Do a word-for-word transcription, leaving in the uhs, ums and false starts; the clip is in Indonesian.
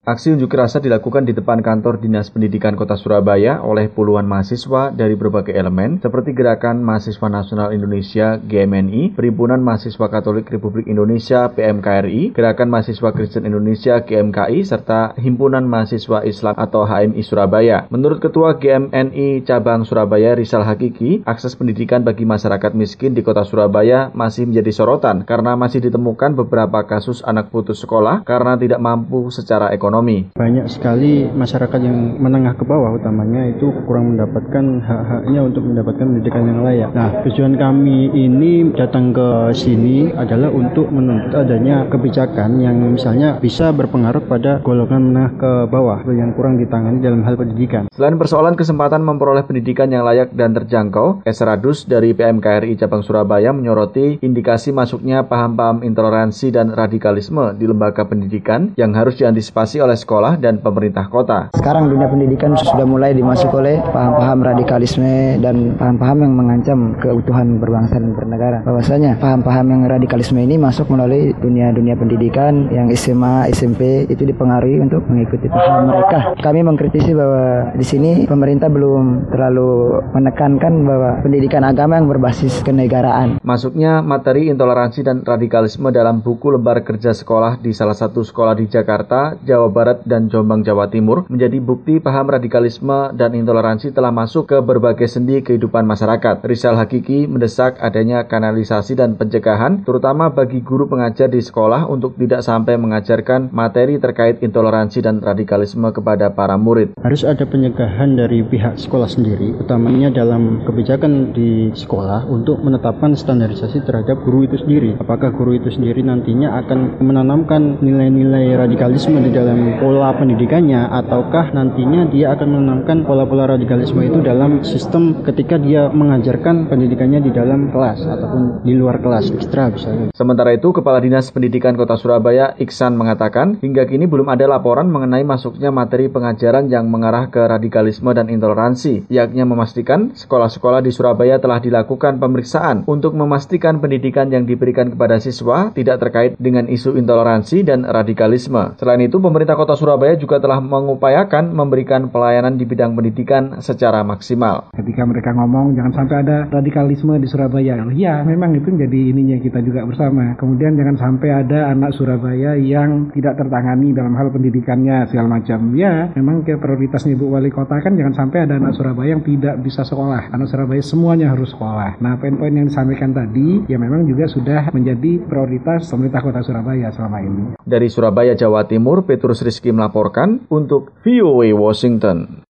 Aksi unjuk rasa dilakukan di depan kantor Dinas Pendidikan Kota Surabaya oleh puluhan mahasiswa dari berbagai elemen seperti Gerakan Mahasiswa Nasional Indonesia G M N I, Perhimpunan Mahasiswa Katolik Republik Indonesia P M K R I, Gerakan Mahasiswa Kristen Indonesia G M K I, serta Himpunan Mahasiswa Islam atau H M I Surabaya. Menurut Ketua G M N I Cabang Surabaya Rizal Hakiki, akses pendidikan bagi masyarakat miskin di Kota Surabaya masih menjadi sorotan karena masih ditemukan beberapa kasus anak putus sekolah karena tidak mampu secara ekonomi. Banyak sekali masyarakat yang menengah ke bawah utamanya itu kurang mendapatkan hak-haknya untuk mendapatkan pendidikan yang layak. Nah, tujuan kami ini datang ke sini adalah untuk menuntut adanya kebijakan yang misalnya bisa berpengaruh pada golongan menengah ke bawah yang kurang ditangani dalam hal pendidikan. Selain persoalan kesempatan memperoleh pendidikan yang layak dan terjangkau, Esradus dari P M K R I Cabang Surabaya menyoroti indikasi masuknya paham-paham intoleransi dan radikalisme di lembaga pendidikan yang harus diantisipasi oleh oleh sekolah dan pemerintah kota. Sekarang dunia pendidikan sudah mulai dimasuki oleh paham-paham radikalisme dan paham-paham yang mengancam keutuhan berbangsa dan bernegara. Bahwasanya paham-paham yang radikalisme ini masuk melalui dunia-dunia pendidikan yang S M A, S M P itu dipengaruhi untuk mengikuti paham mereka. Kami mengkritisi bahwa di sini pemerintah belum terlalu menekankan bahwa pendidikan agama yang berbasis kenegaraan. Masuknya materi intoleransi dan radikalisme dalam buku lembar kerja sekolah di salah satu sekolah di Jakarta, Jawa Barat, Barat dan Jombang, Jawa Timur menjadi bukti paham radikalisme dan intoleransi telah masuk ke berbagai sendi kehidupan masyarakat. Rizal Hakiki mendesak adanya kanalisasi dan pencegahan, terutama bagi guru pengajar di sekolah untuk tidak sampai mengajarkan materi terkait intoleransi dan radikalisme kepada para murid. Harus ada pencegahan dari pihak sekolah sendiri, utamanya dalam kebijakan di sekolah untuk menetapkan standarisasi terhadap guru itu sendiri. Apakah guru itu sendiri nantinya akan menanamkan nilai-nilai radikalisme di dalam pola pendidikannya, ataukah nantinya dia akan menanamkan pola-pola radikalisme itu dalam sistem ketika dia mengajarkan pendidikannya di dalam kelas ataupun di luar kelas ekstra misalnya. Sementara itu, Kepala Dinas Pendidikan Kota Surabaya Iksan mengatakan hingga kini belum ada laporan mengenai masuknya materi pengajaran yang mengarah ke radikalisme dan intoleransi. Pihaknya memastikan sekolah-sekolah di Surabaya telah dilakukan pemeriksaan untuk memastikan pendidikan yang diberikan kepada siswa tidak terkait dengan isu intoleransi dan radikalisme. Selain itu, pemerintah Kota Surabaya juga telah mengupayakan memberikan pelayanan di bidang pendidikan secara maksimal. Ketika mereka ngomong jangan sampai ada radikalisme di Surabaya, ya memang itu menjadi ininya kita juga bersama. Kemudian jangan sampai ada anak Surabaya yang tidak tertangani dalam hal pendidikannya segala macam. Ya memang ke prioritasnya Ibu Wali Kota kan jangan sampai ada anak Surabaya yang tidak bisa sekolah. Anak Surabaya semuanya harus sekolah. Nah, poin-poin yang disampaikan tadi ya memang juga sudah menjadi prioritas pemerintah Kota Surabaya selama ini. Dari Surabaya, Jawa Timur, Petrus Rizky melaporkan untuk V O A Washington.